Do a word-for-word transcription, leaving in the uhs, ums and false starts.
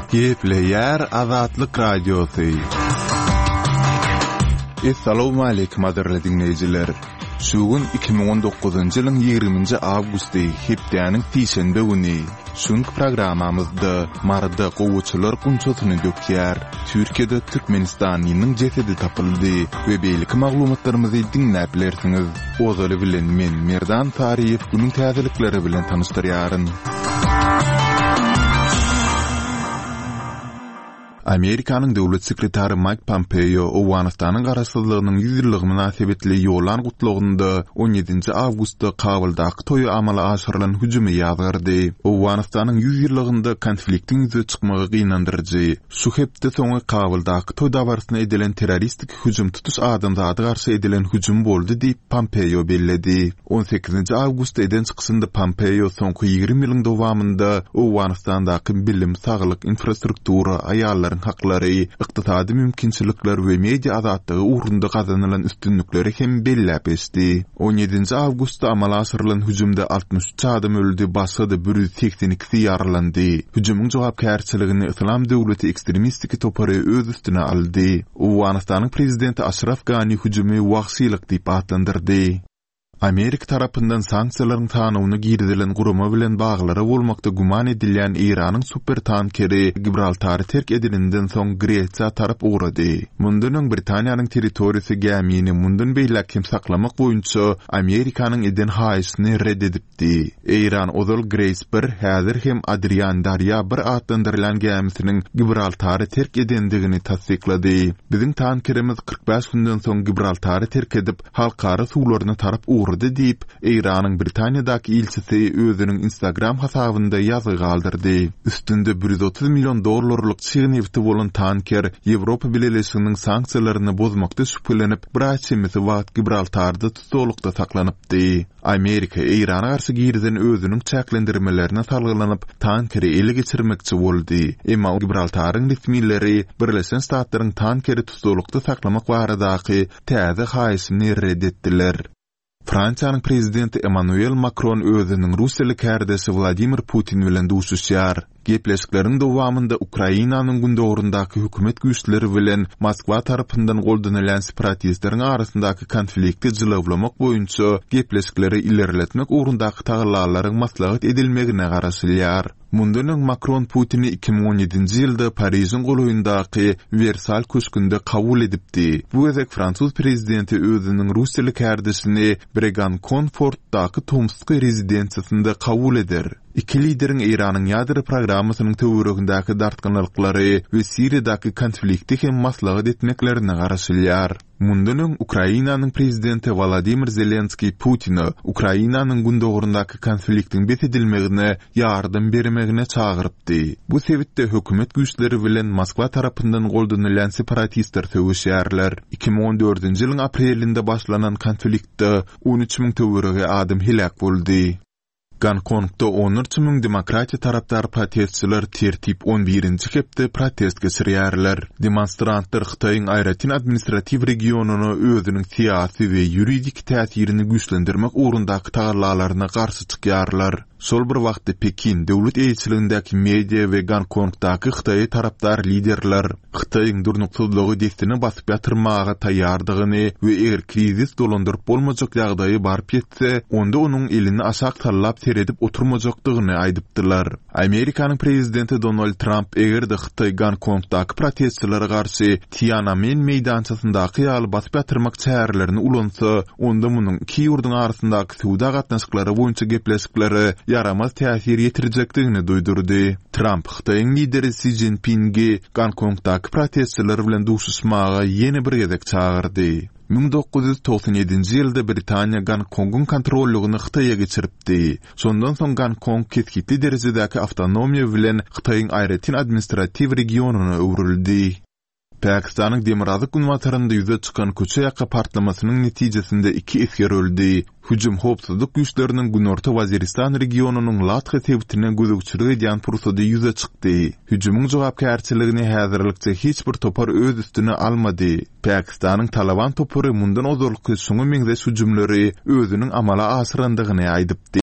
Gepleyer Azatlyk Radiosu. Assalamu alaykum aziz dinleyijiler. Şugun iki bin on dokuzuncu ýylyň ýygrimiňji awgusty hepdeniň tiýşenbe güni. Şunky programamyzda marda gowuçylar kunçasyny dökýär. Türkiýede Türkmenistanyň jesedi tapyldy we beýlik maglumatlarymyzy dinläp bilersiňiz. Ozaly bilen men Merdan Tariýew günüň täzelikleri bilen tanıştyrýaryn. Amerikanyň döwlet sekretary Mike Pompeo Owganystanyň garaşsyzlygynyň ýüz ýyllygy münasebetli ýolan gutlugynda on ýedinji awgustda Kabuldaky toýu amala aşyrylan hüjumy ýazgardy. Owganystanyň ýüz ýyllygynda konfliktiň ýüze çykmagy gynandyrjy. Şu hepde soňy Kabuldaky toýda barsyna edilen terroristik hüjüm tutuş adamzady garşy edilen hüjüm boldy diýip Pompeo belledi. on sekizinji awgustda eden çykysynda Pompeo soňky ýygrimi ýylyň dowamynda Owganystandaky bilim, saglyk, infrastruktura, aýallaryň haklary, ykdysady mümkinçilikler we media azatlygy ugrunda kazanylan üstünlikleri hem belläp etdi. on ýedinji awgustda amala aşyrylan hüjümde altmış üç adam öldü, başga da bir yüz seksen iki ýaralandy. Hüjümyň jogapkärçiligini Islam döwleti ekstremistik topary öz üstüne aldy. Owganystanyň prezidenti Ashraf Ghani hüjümi wagşylyk diýip adlandyrdy. Amerika tarapyndan sanksiýalaryň tanywyny girdilen guruma bilen baglara bolmakda guman edilýän Iranyň super tankeri Gibraltary terk edilenden soň Gretsiýa tarap uğrady. Mundan öň Britaniýanyň territoriýasy gemini mundan beýlek kim saklamak boýunça Amerikanyň eden haýysyny reddedipdi. Iran ozal Grace bir häzir hem Adrian Darya bir adlandyrylan gemisiniň Gibraltary terk edendigini tasdiklady. Biziň tankerimiz kırk beş gündan soň Gibraltary terk edip halkara suwlaryny tarap uğrady diýip Iranyň Britaniýadaky ilçisi özüniň Instagram hasabynda ýazy galdyrdy. Üstünde bir yüz otuz milyon dollarlyk çygnywty bolan tanker Ýewropa Birleşiginiň sanksiýalaryny bozmakda şüphelenip braçymyzy wagt Gibraltarda tutulukda saklanypdy. Amerika Irana garşy girden özüniň çäklendirmelerine salgylanyp tankeri ele geçirmekçi boldy. Emma Gibraltaryň resmileri Birleşen Ştatlaryň tankeri tutulukda saklamak baradaky täze haýysyny reddetdiler. Fransiýanyň prezidenti Emmanuel Macron özüniň Russiýalyk härdesi Vladimir Putin bilen duşuşýar. Gepleşikleriň dowamynda Ukrainanyň gündegorundaky hökümet güýçleri bilen Moskwa tarapyndan goldanylan separatistleriň arasyndaky konflikti jylawlamak boýunça gepleşikleri ilerletmek ugrundaky taýlanmalaryň maslahat edilmegine garaşylýar. Mundan öň Macron Putini iki bin on ýedinji ýylda Pariziň golaýyndaky Versal köşkünde kabul edipdi. Bu gezek Fransuz prezidenti özüniň Russiýalyk härdesini Bregan-Comfortdaky Tomsk rezidensiýasynda kabul eder. İki lideriň Iranyň ýadry programmasynyň töweregindäki dartgynlyklary we Siriýadaky konflikti hem maslahat etmeklerine garaşylýar. Mundan öň Ukrainanyň prezidenti Volodymyr Zelenski Putini Ukrainanyň gündegorundaky konfliktiň betedilmegine ýardam bermegine çagyrypdy. Bu sebäpde hökümet güýçleri bilen Moskwa tarapyndan goldanylan separatistler töwüşýärler. iki bin on dördünji ýylyň aprelinde başlanan konfliktde on üç min töwerege adam helak boldy. Gonkongda on üç min demokratiýa tarapdar protestçiler tertip on birinji hepde protest geçirýärler. Demonstrantlar Xitoýyň Aýratyn administrativ regionuny özüniň siýasy we ýuridik täsirini güýçlendirmek ugrundaky taýlanmalaryna garşy çykýarlar. Sol bir wagtda Pekin döwlet eýçiligindäki media we Gonkongdaky Xitoy tarapdar liderler Xitoýyň durnuksyzlygy destini basyp ýatyrmaga taýýardygyny we eger krizis dolandyryp bolmajak ýagdaýy barp etse, onda onuň elini aşak tallap seredip oturmajakdygyny aýdypdylar. Amerikanyň prezidenti Donald Trump eger de Xitoy Gonkongdaky protestçilere garşy Tiananmen meýdançasyndaky ýaly basyp ýatyrmak çärelerini ulansa, onda munyň iki ýurduň arasyndaky suwda gatnaşyklary boýunça gepleşikleri yaramaz täsir ýetirjekdigini duýdurdy. Trump Xitoýyň lideri Xi Jinping'i Gonkongdaky protestçiler bilen duşuşmaga ýene bir gezek çağırdy. bin dokuz yüz toksan ýedinji ýylda Britaniýa Gonkong'un kontrollugyny Xitoýa geçiripdi. Sondan soň Gonkong ketgitli derejedäki awtonomiýa bilen Xitoýyň Aýratyn administrativ regionuny öwrüldi. Pakistanyň Demirazyk ünwatarynda ýüze çykan köçe ýaka partlamasynyň netijesinde iki esger öldü. Hüjüm howpsuzlyk güýçleriniň Günorta Waziristan regionunyň Latga sebitine gözükçülük edýän pursady ýüze çykdy. Hüjümyň jogapkärçiligini häzirlikçe hiç bir topar öz üstüne almady. Pakistanyň Taliban topary mundan ozurlyk şoňa meňzeş hüjümleri özüniň amala aşyrandygyny aýdypdy.